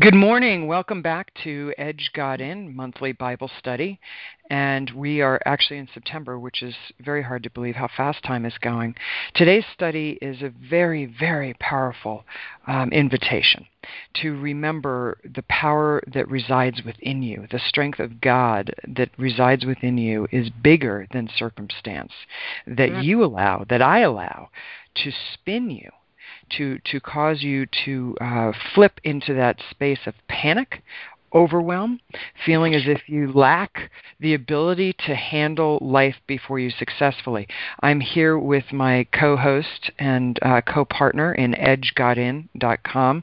Good morning. Welcome back to Edge God In monthly Bible study. And we are actually in September, which is very hard to believe how fast time is going. Today's study is a very, very powerful invitation to remember the power that resides within you. The strength of God that resides within you is bigger than circumstance, that you allow, that I allow, to spin you, to cause you to flip into that space of panic, overwhelm, feeling as if you lack the ability to handle life before you successfully. I'm here with my co-host and co-partner in edgegodin.com,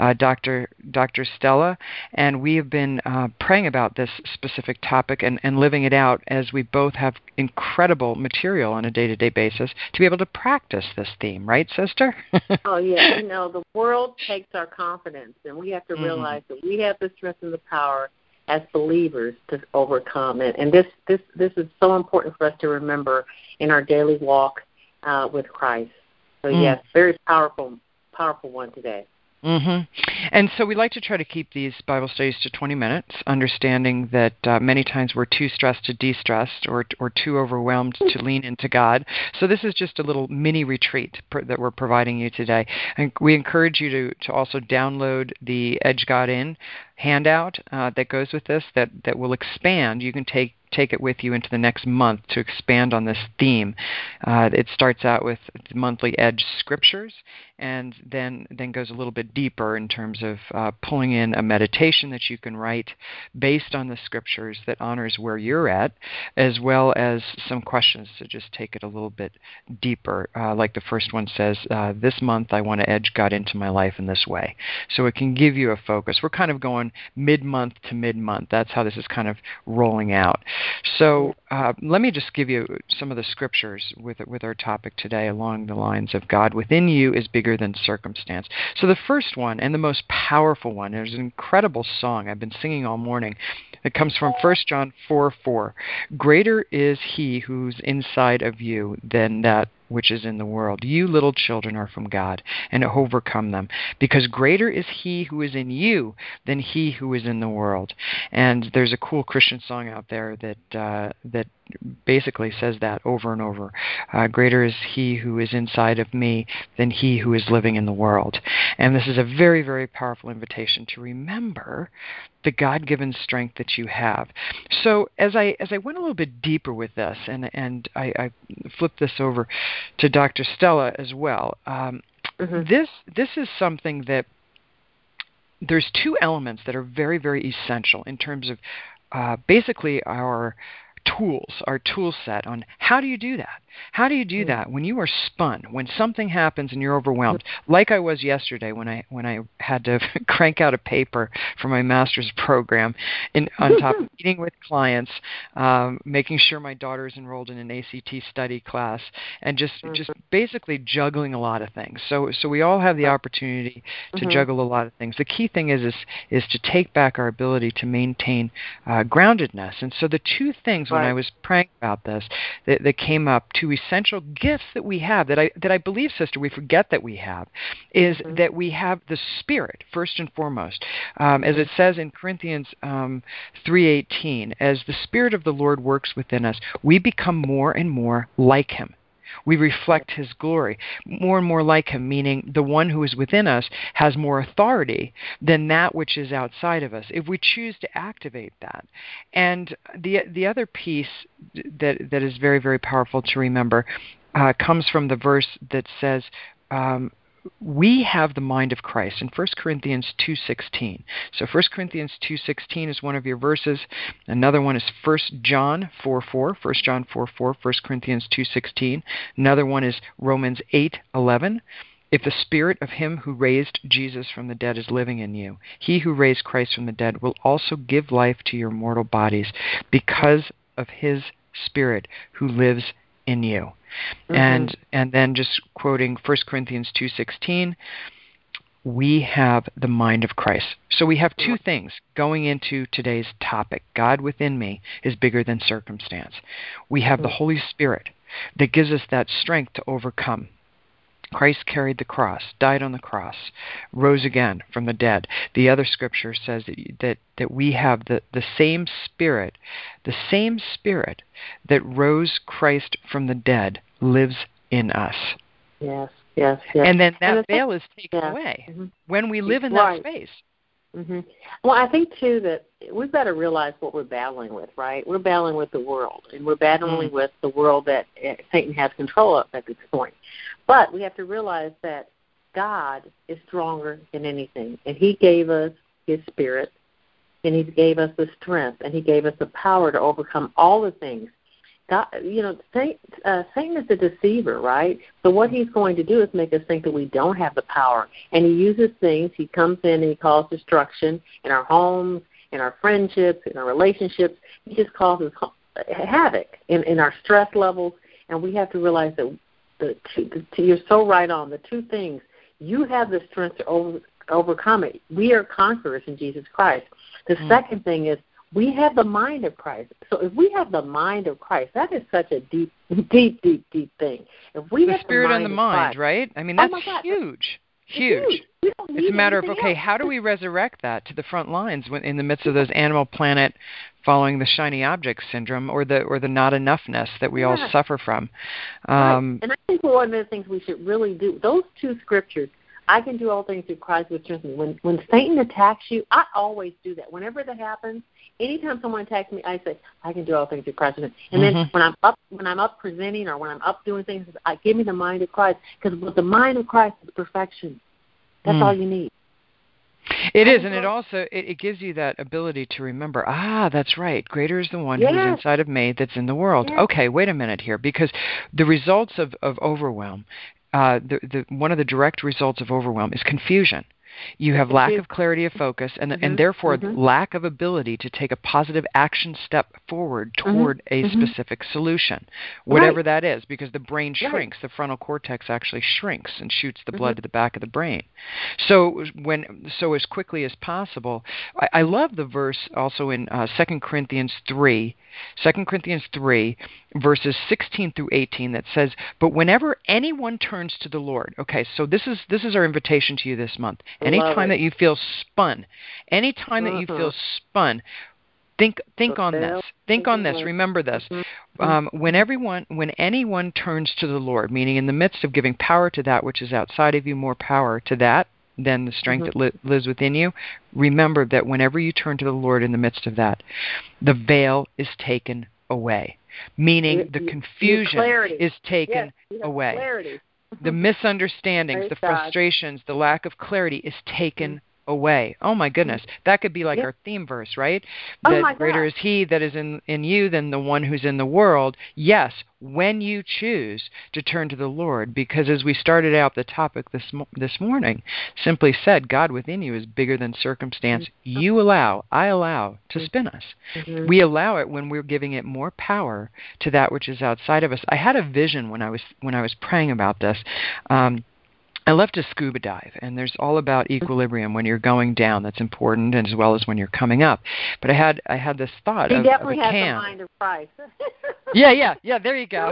Dr. Stella, and we have been praying about this specific topic and living it out as we both have incredible material on a day-to-day basis to be able to practice this theme. Right, sister? Oh, yeah. The world takes our confidence, and we have to realize that we have the strength and the power as believers to overcome it. And this is so important for us to remember in our daily walk with Christ. So, yes, very powerful one today. And so we like to try to keep these Bible studies to 20 minutes, understanding that many times we're too stressed to de-stress or too overwhelmed to lean into God. So this is just a little mini retreat that we're providing you today. And we encourage you to also download the Edge God In handout that goes with this that will expand. You can take it with you into the next month to expand on this theme. It starts out with monthly Edge scriptures and then goes a little bit deeper in terms of pulling in a meditation that you can write based on the scriptures that honors where you're at, as well as some questions to just take it a little bit deeper. Like the first one says, this month I want to edge God into my life in this way. So it can give you a focus. We're kind of going mid-month to mid-month. That's how this is kind of rolling out. So let me just give you some of the scriptures with our topic today along the lines of God within you is bigger than circumstance. So the first one and the most powerful one, there's an incredible song I've been singing all morning. It comes from 1 John 4:4. Greater is he who's inside of you than that which is in the world. You little children are from God and overcome them, because greater is he who is in you than he who is in the world. And there's a cool Christian song out there that basically says that over and over. Greater is he who is inside of me than he who is living in the world. And this is a very, very powerful invitation to remember the God-given strength that you have. So as I went a little bit deeper with this, and I flipped this over to Dr. Stella as well, this is something that there's two elements that are very, very essential in terms of basically our tool set on how do you do that? How do you do that when you are spun, when something happens and you're overwhelmed, like I was yesterday when I had to crank out a paper for my master's program, on top of meeting with clients, making sure my daughter's enrolled in an ACT study class, and just basically juggling a lot of things. So we all have the opportunity to juggle a lot of things. The key thing is to take back our ability to maintain groundedness. And so the two things when I was praying about this that came up, two essential gifts that we have that I believe, sister, we forget that we have, is that we have the Spirit first and foremost, as it says in Corinthians 3:18, as the Spirit of the Lord works within us, we become more and more like Him. We reflect His glory, more and more like Him, meaning the one who is within us has more authority than that which is outside of us, if we choose to activate that. And the other piece that is very, very powerful to remember comes from the verse that says, we have the mind of Christ in 1 Corinthians 2:16. So 1 Corinthians 2:16 is one of your verses. Another one is 1 John 4:4, 1 John 4:4, 1 Corinthians 2:16. Another one is Romans 8:11. If the Spirit of Him who raised Jesus from the dead is living in you, He who raised Christ from the dead will also give life to your mortal bodies because of His Spirit who lives in you. And then just quoting 1 Corinthians 2:16, we have the mind of Christ. So we have two things going into today's topic. God within me is bigger than circumstance. We have the Holy Spirit that gives us that strength to overcome. Christ carried the cross, died on the cross, rose again from the dead. The other scripture says that we have the same Spirit that rose Christ from the dead lives in us. Yes, yes, yes. And then that veil is taken away when we live in that space. Mm-hmm. Well, I think, too, that we've got to realize what we're battling with, right? We're battling with the world, and we're battling with the world that Satan has control of at this point. But we have to realize that God is stronger than anything, and He gave us His Spirit, and He gave us the strength, and He gave us the power to overcome all the things. God, Satan is a deceiver, right? So what he's going to do is make us think that we don't have the power. And he uses things. He comes in and he causes destruction in our homes, in our friendships, in our relationships. He just causes havoc in our stress levels. And we have to realize that you're so right on. The two things, you have the strength to overcome it. We are conquerors in Jesus Christ. The second thing is, we have the mind of Christ. So if we have the mind of Christ, that is such a deep, deep, deep, deep thing. If we the have spirit the and the mind, Christ, right? I mean, that's huge. Huge. It's a matter of, okay, how do we resurrect that to the front lines in the midst of those Animal Planet following the shiny object syndrome or the not enoughness that we all suffer from? Right. And I think one of the things we should really do, those two scriptures, I can do all things through Christ which strengthens me. When Satan attacks you, I always do that. Whenever that happens, anytime someone attacks me, I say, I can do all things through Christ. And then when I'm up presenting or when I'm up doing things, I give me the mind of Christ. Because with the mind of Christ is perfection. That's all you need. It is, and it also it gives you that ability to remember, that's right, greater is the one who's inside of me that's in the world. Okay, wait a minute here, because the results of overwhelm, one of the direct results of overwhelm is confusion. You have lack of clarity of focus and therefore lack of ability to take a positive action step forward toward a specific solution, whatever that is, because the brain shrinks. The frontal cortex actually shrinks and shoots the blood to the back of the brain. So as quickly as possible, I love the verse also in 2 Corinthians 3, verses 16 through 18 that says, but whenever anyone turns to the Lord, okay, so this is our invitation to you this month. Anytime that you feel spun, think on this. Think on this. Remember this. When anyone turns to the Lord, meaning in the midst of giving power to that which is outside of you, more power to that than the strength that lives within you, remember that whenever you turn to the Lord in the midst of that, the veil is taken away. Meaning the confusion is taken away. Clarity. The misunderstandings, the frustrations, the lack of clarity is taken away. Oh my goodness. That could be like our theme verse, right? That greater is he that is in you than the one who's in the world. Yes, when you choose to turn to the Lord, because as we started out the topic this morning, simply said, God within you is bigger than circumstance. I allow to spin us. We allow it when we're giving it more power to that which is outside of us. I had a vision when I was praying about this. I love to scuba dive, and there's all about equilibrium when you're going down. That's important, as well as when you're coming up. But I had this thought of a can. He definitely has the mind of Christ. Yeah. There you go.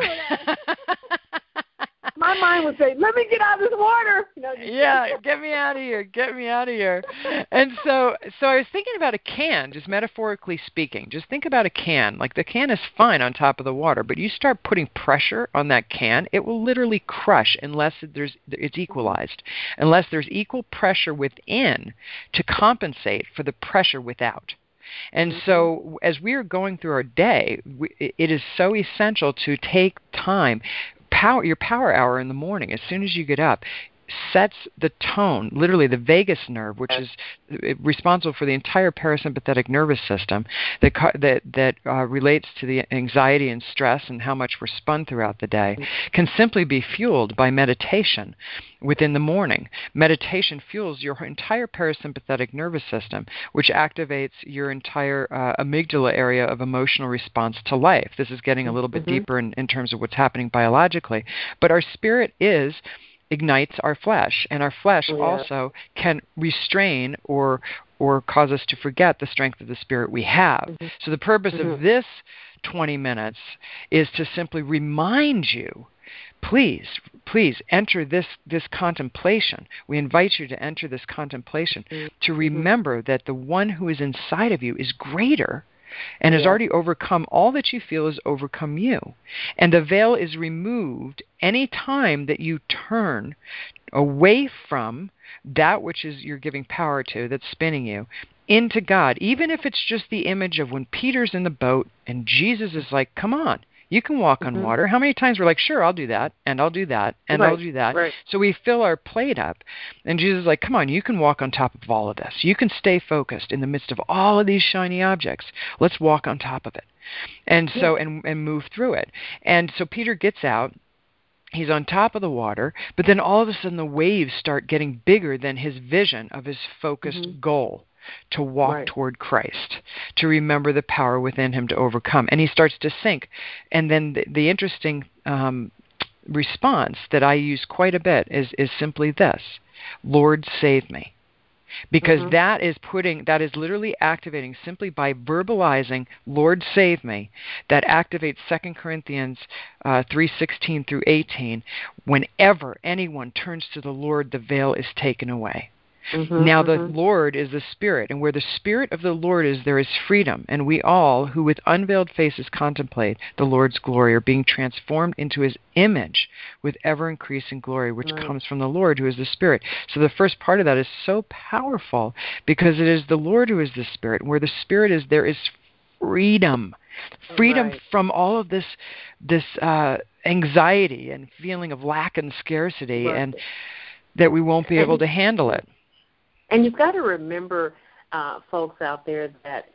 My mind would say, "Let me get out of this water." Get me out of here. And so I was thinking about a can, just metaphorically speaking. Just think about a can. Like the can is fine on top of the water, but you start putting pressure on that can, it will literally crush unless it's equalized. Unless there's equal pressure within to compensate for the pressure without. And so as we are going through our day, it is so essential to take time. Your power hour in the morning, as soon as you get up, sets the tone, literally the vagus nerve, which is responsible for the entire parasympathetic nervous system that relates to the anxiety and stress and how much we're spun throughout the day, can simply be fueled by meditation within the morning. Meditation fuels your entire parasympathetic nervous system, which activates your entire amygdala area of emotional response to life. This is getting a little bit deeper in terms of what's happening biologically. But our spirit ignites our flesh, and our flesh also can restrain or cause us to forget the strength of the spirit we have. So the purpose of this 20 minutes is to simply remind you, please please enter this contemplation. We invite you to enter this contemplation, to remember that the one who is inside of you is greater and has already overcome all that you feel has overcome you. And the veil is removed any time that you turn away from that which is you're giving power to, that's spinning you, into God. Even if it's just the image of when Peter's in the boat and Jesus is like, come on, you can walk on water. How many times we're like, sure, I'll do that, and I'll do that, and I'll do that. Right. So we fill our plate up, and Jesus is like, come on, you can walk on top of all of this. You can stay focused in the midst of all of these shiny objects. Let's walk on top of it. And so, and move through it. And so Peter gets out. He's on top of the water, but then all of a sudden the waves start getting bigger than his vision of his focused goal, to walk toward Christ, to remember the power within him to overcome. And he starts to sink. And then the interesting response that I use quite a bit is simply this: Lord, save me. Because that is literally activating, simply by verbalizing, Lord, save me, that activates 2 Corinthians 3:16 through 18. Whenever anyone turns to the Lord, the veil is taken away. Now the Lord is the Spirit, and where the Spirit of the Lord is, there is freedom. And we all, who with unveiled faces contemplate the Lord's glory, are being transformed into his image with ever-increasing glory, which comes from the Lord, who is the Spirit. So the first part of that is so powerful, because it is the Lord who is the Spirit. And where the Spirit is, there is freedom. Freedom from all of this anxiety and feeling of lack and scarcity, and that we won't be able to handle it. And you've got to remember, folks out there, that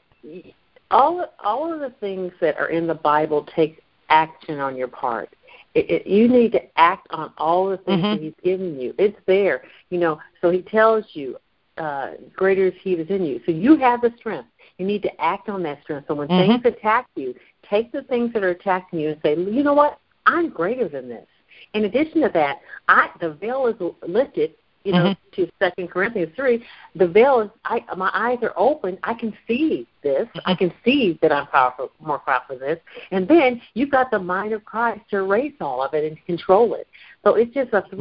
all of the things that are in the Bible take action on your part. You need to act on all the things that he's given you. It's there. So he tells you, greater is he that's in you. So you have the strength. You need to act on that strength. So when things attack you, take the things that are attacking you and say, you know what? I'm greater than this. In addition to that, the veil is lifted, to 2 Corinthians 3. The veil is, my eyes are open. I can see this. I can see that I'm more powerful than this. And then you've got the mind of Christ to erase all of it and control it. So it's just a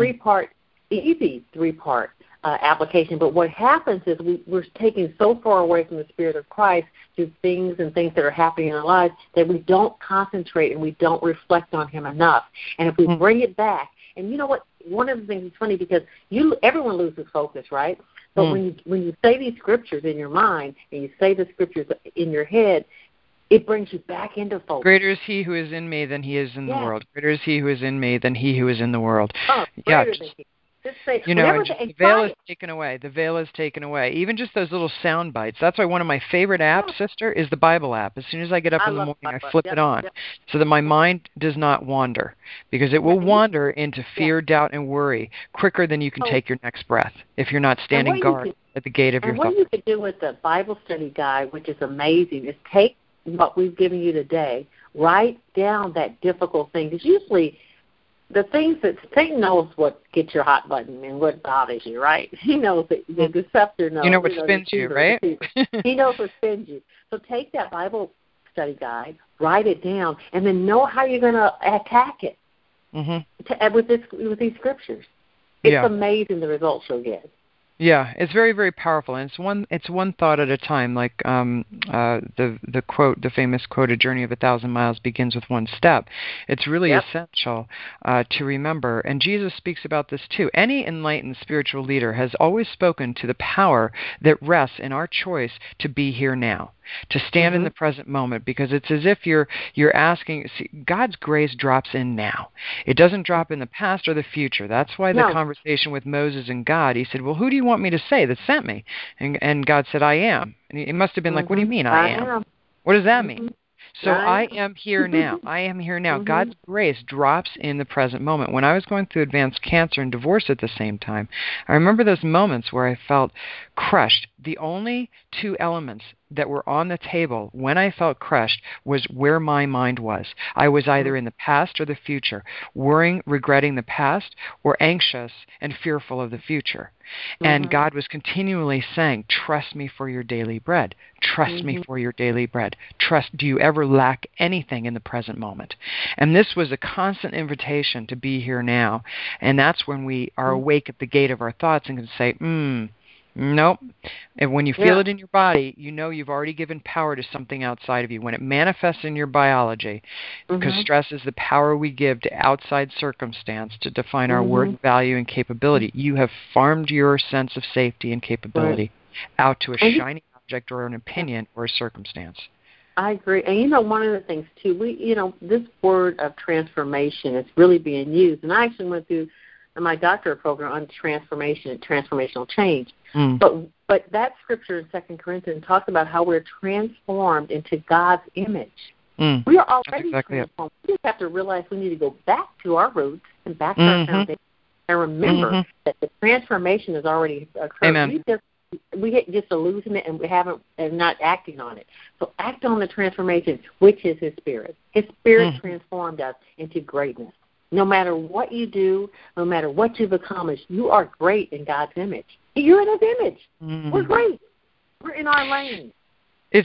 easy three-part application. But what happens is we're taken so far away from the Spirit of Christ through things that are happening in our lives that we don't concentrate and we don't reflect on him enough. And if we bring it back, and you know what? One of the things is funny, because everyone loses focus, right? But when you say these scriptures in your mind and you say the scriptures in your head, it brings you back into focus. Greater is he who is in me than he is in the world. Greater is he who is in me than he who is in the world. Greater than he. Just say, the veil is taken away. The veil is taken away. Even just those little sound bites. That's why one of my favorite apps, sister, is the Bible app. As soon as I get up in the morning, I flip it on so that my mind does not wander, because it will wander into fear, doubt, and worry quicker than you can take your next breath if you're not standing guard at the gate of your thoughts. And what you could do with the Bible study guide, which is amazing, is take what we've given you today, write down that difficult thing, because usually the things that Satan knows what gets your hot button and what bothers you, right? He knows that the deceptor knows. You know what spins you, right? He knows what spins you. So take that Bible study guide, write it down, and then know how you're going to attack it with these scriptures. It's amazing the results you'll get. Yeah, it's very, very powerful, and it's one thought at a time. Like the quote, the famous quote, "A journey of 1,000 miles begins with one step." It's really essential to remember, and Jesus speaks about this too. Any enlightened spiritual leader has always spoken to the power that rests in our choice to be here now, to stand in the present moment, because it's as if you're asking. See, God's grace drops in now. It doesn't drop in the past or the future. That's why the conversation with Moses and God, he said, well, who do you want me to say that sent me? And God said, I am. And it must have been like, what do you mean I am? What does that mean? So I am here now. I am here now. God's grace drops in the present moment. When I was going through advanced cancer and divorce at the same time, I remember those moments where I felt crushed. The only two elements that were on the table when I felt crushed was where my mind was. I was either in the past or the future, worrying, regretting the past, or anxious and fearful of the future. And God was continually saying, trust me for your daily bread. Trust me for your daily bread. Trust. Do you ever lack anything in the present moment? And this was a constant invitation to be here now. And that's when we are awake at the gate of our thoughts and can say, nope. And when you feel it in your body, you know you've already given power to something outside of you. When it manifests in your biology, because stress is the power we give to outside circumstance to define our worth, value, and capability. You have farmed your sense of safety and capability out to a shiny object or an opinion or a circumstance. I agree. And, one of the things, too, this word of transformation is really being used. And I actually went through my doctorate program on transformation and transformational change. But that scripture in 2 Corinthians talks about how we're transformed into God's image. We are already transformed. We just have to realize we need to go back to our roots and back to our foundation and remember that the transformation has already occurred. Amen. We just losing it and not acting on it. So act on the transformation, which is His Spirit. His Spirit transformed us into greatness. No matter what you do, no matter what you've accomplished, you are great in God's image. You're in His image. We're great. We're in our lane. That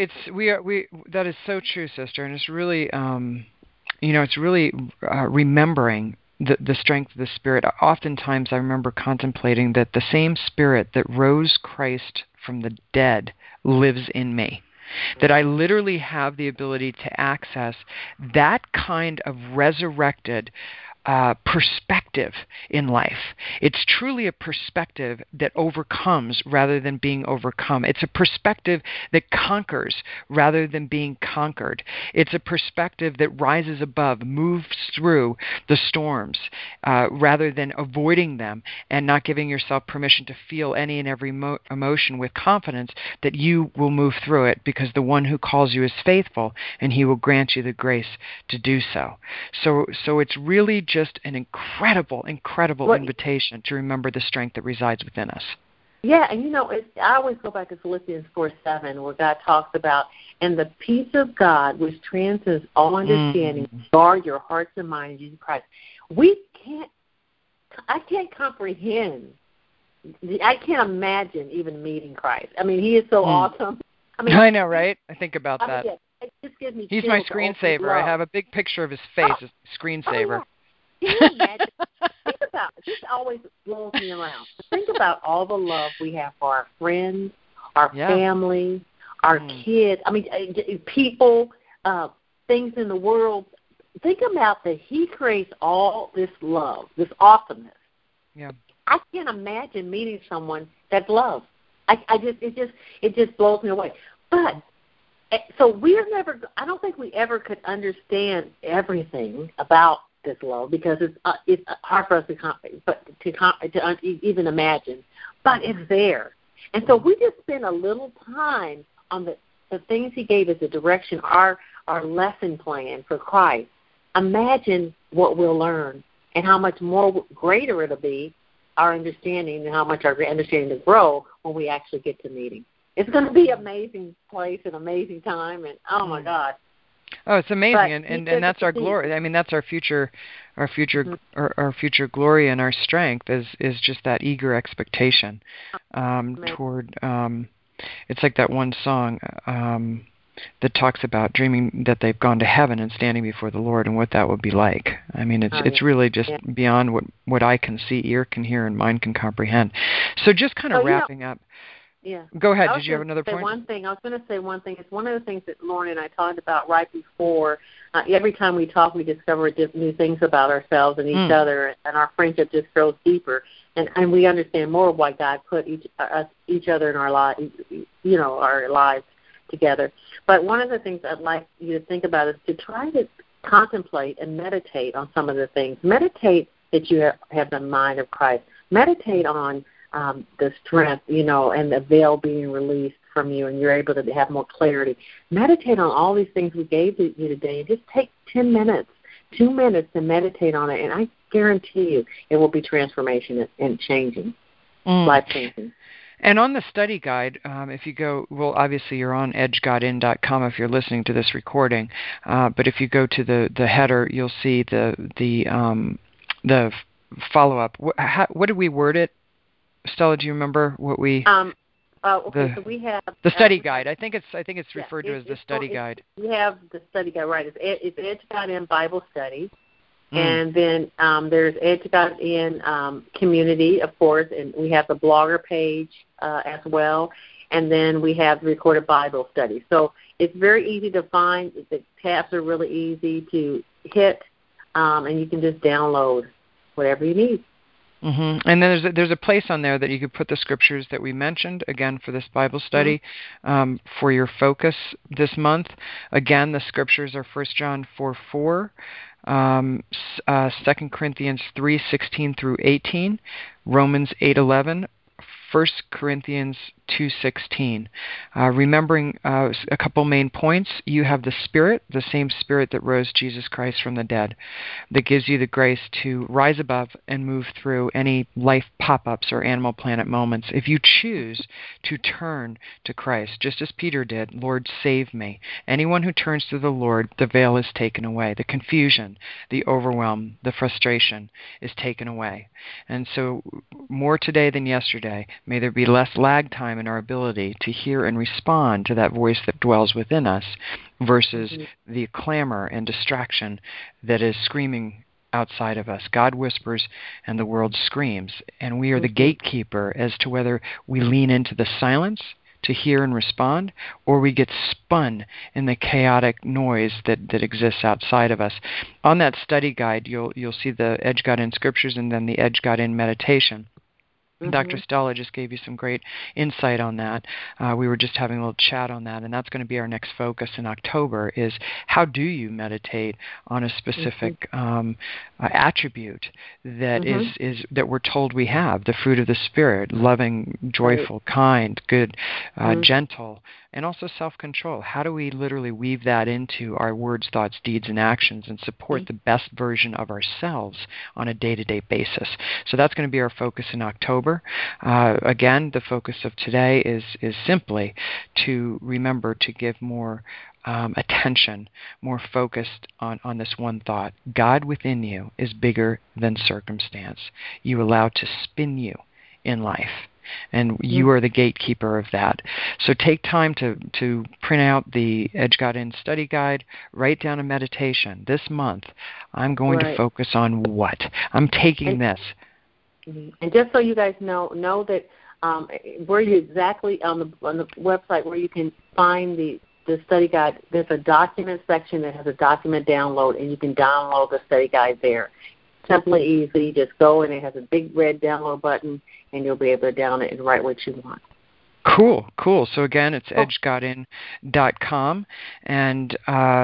is so true, sister, and it's really, it's really remembering the strength of the Spirit. Oftentimes, I remember contemplating that the same Spirit that rose Christ from the dead lives in me. That I literally have the ability to access that kind of resurrected perspective in life. It's truly a perspective that overcomes rather than being overcome. It's a perspective that conquers rather than being conquered. It's a perspective that rises above, moves through the storms rather than avoiding them and not giving yourself permission to feel any and every emotion with confidence that you will move through it because the one who calls you is faithful and He will grant you the grace to do so. So it's really just an incredible invitation to remember the strength that resides within us. Yeah, and I always go back to Philippians 4:7, where God talks about, and the peace of God, which transcends all understanding, guard your hearts and minds in Jesus Christ. I can't comprehend. I can't imagine even meeting Christ. I mean, He is so awesome. I know, right? I think about that. It just gives me He's my screensaver. I have a big picture of his face as a screensaver. Can you imagine? Think about it. This always blows me around. Think about all the love we have for our friends, our family, our kids. I mean, people, things in the world. Think about that He creates all this love, this awesomeness. Yeah. I can't imagine meeting someone that's love. It just blows me away. But so I don't think we ever could understand everything about this love because it's hard for us to even imagine. But it's there. And so we just spend a little time on the things He gave us, the direction, our lesson plan for Christ. Imagine what we'll learn and how much more greater it'll be, our understanding, and how much our understanding will grow when we actually get to meet Him. It's going to be an amazing place, an amazing time, and oh my gosh. Oh, it's amazing, and that's our glory. I mean, that's our future glory and our strength is just that eager expectation toward. It's like that one song that talks about dreaming that they've gone to heaven and standing before the Lord and what that would be like. I mean, it's really just beyond what I can see, ear can hear, and mind can comprehend. So just kind of wrapping up. Yeah. Go ahead. Did you have another point? I was going to say one thing. It's one of the things that Lauren and I talked about right before. Every time we talk, we discover new things about ourselves and each other, and our friendship just grows deeper. And we understand more of why God put each other in our lives, our lives together. But one of the things I'd like you to think about is to try to contemplate and meditate on some of the things. Meditate that you have the mind of Christ. Meditate on the strength, and the veil being released from you, and you're able to have more clarity. Meditate on all these things we gave you today, and just take 10 minutes, 2 minutes to meditate on it, and I guarantee you it will be transformation and changing, life-changing. And on the study guide, if you go, well, obviously you're on edgegodin.com if you're listening to this recording, but if you go to the header, you'll see the follow-up. What did we word it? Stella, do you remember what we? Okay, so we have the study guide. I think it's referred to as the study guide. We have the study guide, right? It's Edge God in Bible Study. And then there's Edge God in Community, of course, and we have the blogger page as well. And then we have the recorded Bible study. So it's very easy to find. The tabs are really easy to hit, and you can just download whatever you need. Mm-hmm. And then there's a place on there that you could put the scriptures that we mentioned, again, for this Bible study, for your focus this month. Again, the scriptures are 1 John 4:4, 2 Corinthians 3:16 through 18, Romans 8:11, 1 Corinthians 2:16. Remembering a couple main points, you have the Spirit, the same Spirit that rose Jesus Christ from the dead, that gives you the grace to rise above and move through any life pop-ups or Animal Planet moments. If you choose to turn to Christ, just as Peter did, Lord, save me. Anyone who turns to the Lord, the veil is taken away. The confusion, the overwhelm, the frustration is taken away. And so more today than yesterday, may there be less lag time in our ability to hear and respond to that voice that dwells within us versus the clamor and distraction that is screaming outside of us. God whispers and the world screams, and we are the gatekeeper as to whether we lean into the silence to hear and respond, or we get spun in the chaotic noise that exists outside of us. On that study guide, you'll see the Edge God in Scriptures and then the Edge God in Meditation. Dr. Stella just gave you some great insight on that. We were just having a little chat on that, and that's going to be our next focus in October, is how do you meditate on a specific attribute that is that we're told we have, the fruit of the Spirit, loving, joyful, kind, good, gentle, and also self-control. How do we literally weave that into our words, thoughts, deeds, and actions and support the best version of ourselves on a day-to-day basis? So that's going to be our focus in October. Again, the focus of today is simply to remember to give more attention, more focused on this one thought. God within you is bigger than circumstance. You allow to spin you in life, and you are the gatekeeper of that. So take time to print out the Edge God In study guide, write down a meditation. This month, I'm going to focus on what? I'm taking this. And just so you guys know that where you exactly on the website where you can find the study guide, there's a document section that has a document download, and you can download the study guide there. Simply easy. You just go and it has a big red download button, and you'll be able to download it and write what you want. Cool. So again, it's edgegodin.com. And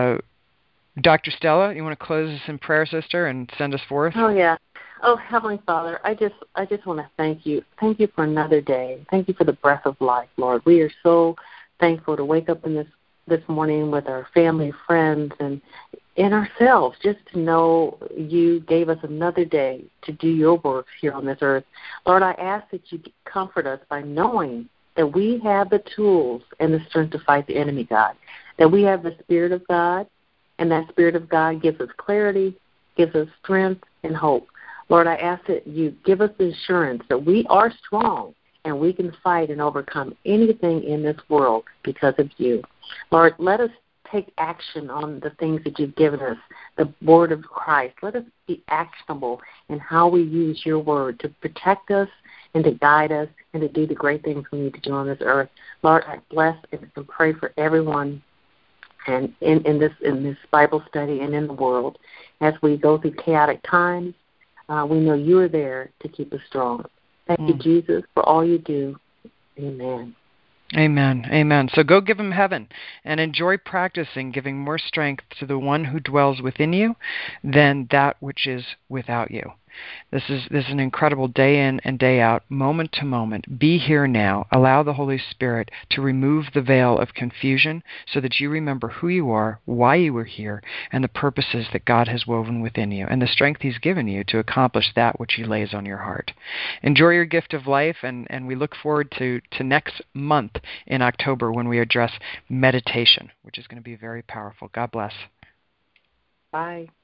Dr. Stella, you want to close us in prayer, sister, and send us forth? Oh, yeah. Oh, Heavenly Father, I just want to thank you. Thank you for another day. Thank you for the breath of life, Lord. We are so thankful to wake up in this morning with our family, friends, and ourselves, just to know you gave us another day to do your work here on this earth. Lord, I ask that you comfort us by knowing that we have the tools and the strength to fight the enemy, God, that we have the Spirit of God, and that Spirit of God gives us clarity, gives us strength and hope. Lord, I ask that you give us the assurance that we are strong and we can fight and overcome anything in this world because of you. Lord, let us take action on the things that you've given us, the word of Christ. Let us be actionable in how we use your word to protect us and to guide us and to do the great things we need to do on this earth. Lord, I bless and pray for everyone and in this Bible study and in the world. As we go through chaotic times, we know you are there to keep us strong. Thank you, Jesus, for all you do. Amen. Amen. So go give him heaven and enjoy practicing giving more strength to the one who dwells within you than that which is without you. This is an incredible day in and day out, moment to moment. Be here now. Allow the Holy Spirit to remove the veil of confusion so that you remember who you are, why you were here, and the purposes that God has woven within you, and the strength He's given you to accomplish that which He lays on your heart. Enjoy your gift of life, and we look forward to next month in October when we address meditation, which is going to be very powerful. God bless. Bye.